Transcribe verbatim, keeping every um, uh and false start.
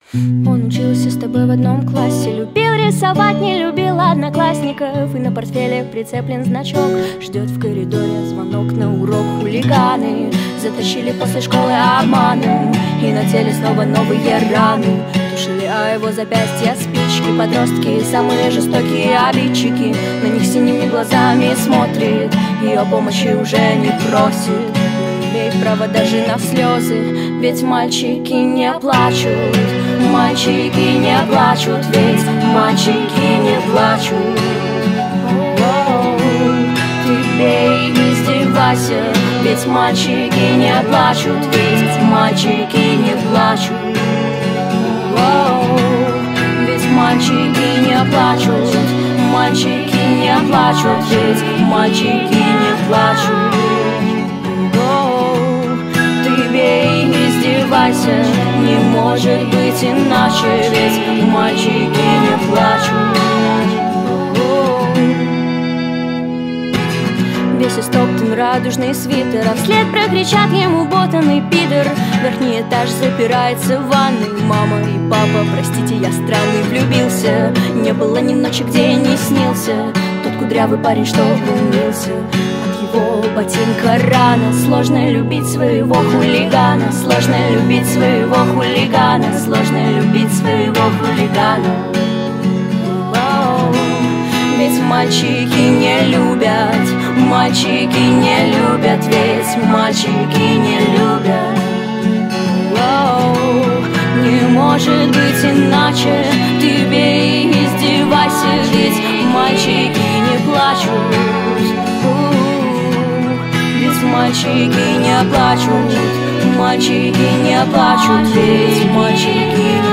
Он учился с тобой в одном классе, любил рисовать, не любил одноклассников. И на портфеле прицеплен значок, ждет в коридоре звонок на урок. Хулиганы затащили после школы обманом, и на теле снова новые раны. Тушили о его запястья спички. Подростки, самые жестокие обидчики, на них синими глазами смотрит, ее помощи уже не просит. Имеет право даже на слезы, ведь мальчики не плачут. Мальчики не плачут, ведь мальчики не плачут. Оу, ты бей, издевайся, ведь мальчики не плачут, ведь мальчики не плачут. Оу, ведь мальчики не плачут, мальчики не плачут, ведь мальчики не плачут. Издевайся, не может быть иначе, ведь мальчики не плачут. Весь истоптан радужный свитер, а вслед прокричат ему ботаный пидор. Верхний этаж запирается в ванной. Мама и папа, простите, я странный, влюбился. Не было ни ночи, где не снился тот кудрявый парень, что умылся. Его ботинка рана. Сложно любить своего хулигана, сложно любить своего хулигана, сложно любить своего хулигана. Оу, ведь мальчики не любят, мальчики не любят, ведь мальчики не любят. Оу, не может быть иначе, ты бей, издевайся, ведь мальчики не плачут. Мальчики не плачут, мальчики не плачут, ведь мальчики